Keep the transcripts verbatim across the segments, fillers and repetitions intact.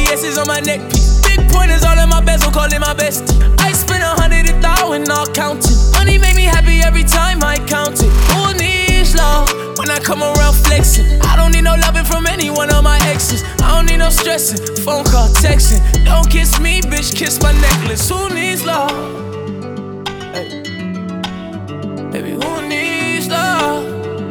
S's on my neck piece. Big pointers all in my bezel, call it my bestie. I spent a hundred a thousand, all counting. Money make me happy every time I count it. Who needs love when I come around flexing? I don't need no loving from any one of my exes. I don't need no stressing, phone call, texting. Don't kiss me, bitch, kiss my necklace. Who needs love? Hey. Baby, who needs love?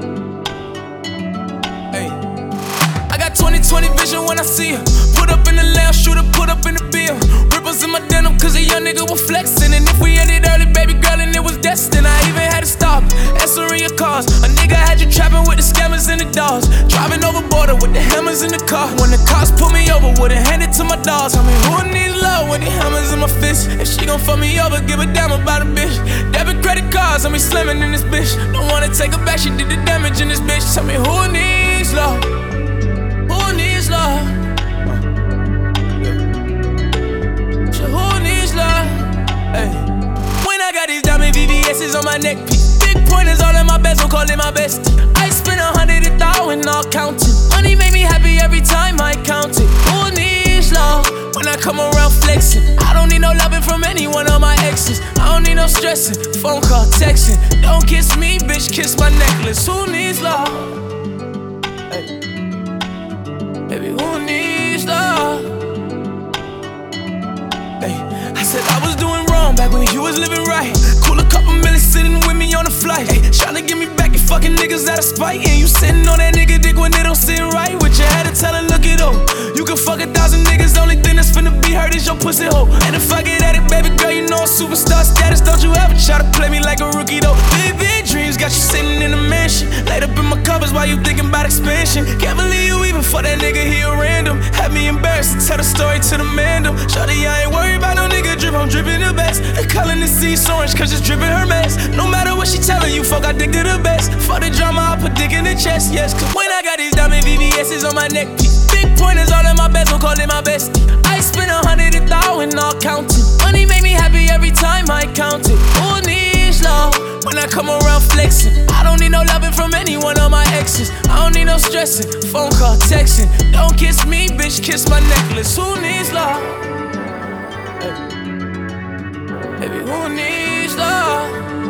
Hey. I got twenty twenty vision when I see her. Put up in the lounge, shooter, put up in the bill. Ripples in my denim, cause a young nigga was flexing. And if we ended early, baby girl, and it was destined, I even had to stop, answering your calls. A nigga had you trapping with the scammers and the dogs. Driving over border with the hammers in the car. When the cops pull me over, wouldn't hand it to my dogs. I mean, who needs love with the hammers in my fist? If she gon' fuck me over, give a damn about a bitch. Debit credit cards, I be slamming in this bitch. Don't wanna take her back, she did the damage in this bitch. Tell me who needs love? Who needs love? So who needs love? Hey. When I got these diamond V V S's on my neck piece. Big pointers all in my bezel, call it my bestie. I spent a hundred a thousand, all counting. Money make me happy every time I count it. Who needs love when I come around flexing? I don't need no loving from any one of my exes. I don't need no stressing, phone call, texting. Don't kiss me, bitch, kiss my necklace. Who needs love? Hey. Baby, who needs love? Hey. I said I was doing wrong back when you was living right. Cool a couple million sitting with me on the flight. Hey, tryna get me back, you fucking niggas out of spite. And you sitting on that nigga dick when they don't sit right. With your head to tell her, look it up. You can fuck a thousand niggas, the only thing that's finna be hurt is your pussy hole. And if I get at it, baby girl, you know I'm superstar status. Don't you ever try to play me like a rookie though. Big, big dreams got you sitting in a mansion. Laid up in my covers while you thinking about expansion. Can't believe you even fuck that nigga, he a random. Had me embarrassed to tell the story to the man though. Shawty, I ain't worried about no nigga drip, I'm dripping the best. And calling the seas orange cause it's dripping her mess. No matter what she telling you, fuck, I dig to the best. Fuck the drama, I put dick in the chest, yes. Cause when I got these diamond V V S's on my neck piece. Big pointers all in my bezel, call it my bestie. I spent a hundred a thousand, all counting. Money make me happy every time I count it. Who needs love when I come around flexing? I don't need no loving from any one of my exes. I don't need no stressing, phone call, texting. Don't kiss me, bitch, kiss my necklace. Who needs love? Hey. Baby, who needs love?